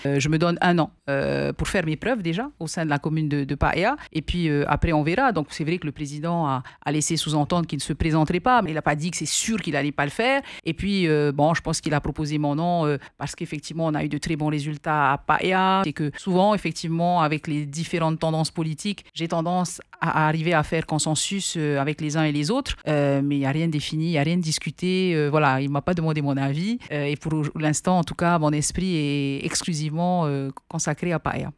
Je me donne 1 an pour faire mes preuves déjà au sein de la commune de Paea. Et puis après, on verra. Donc c'est vrai que le président a laissé sous-entendre qu'il ne se présenterait pas, mais il n'a pas dit que c'est sûr qu'il n'allait pas le faire. Et puis, bon, je pense qu'il a proposé mon nom parce qu'effectivement, on a eu de très bons résultats à Paea. Et que souvent, effectivement, avec les différentes tendances politiques, j'ai tendance à arriver à faire consensus avec les uns et les autres. Mais il n'y a rien de défini, il n'y a rien de discuté. Voilà, il ne m'a pas demandé mon avis. Et pour l'instant, en tout cas, mon esprit est exclusivement consacré à Paea.